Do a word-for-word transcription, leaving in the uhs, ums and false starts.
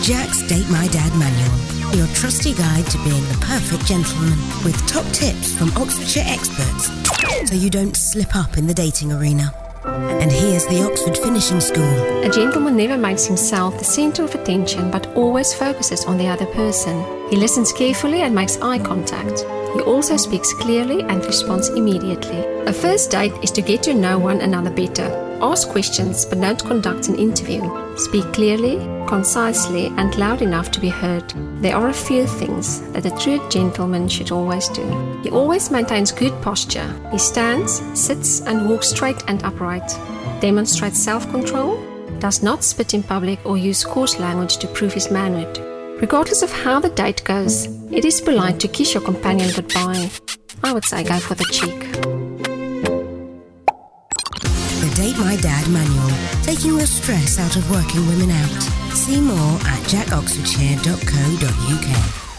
Jack's Date My Dad Manual, your trusty guide to being the perfect gentleman, with top tips from Oxfordshire experts so you don't slip up in the dating arena. And here's the Oxford Finishing School. A gentleman never makes himself the centre of attention, but always focuses on the other person. He listens carefully and makes eye contact. He also speaks clearly and responds immediately. A first date is to get to know one another better. Ask questions, but don't conduct an interview. Speak clearly, concisely, and loud enough to be heard. There are a few things that a true gentleman should always do. He always maintains good posture. He stands, sits, and walks straight and upright. Demonstrates self-control. Does not spit in public or use coarse language to prove his manhood. Regardless of how the date goes, it is polite to kiss your companion goodbye. I would say go for the cheek. The Date My Dad Manual, taking the stress out of working women out. See more at jack oxfordshire dot co dot uk.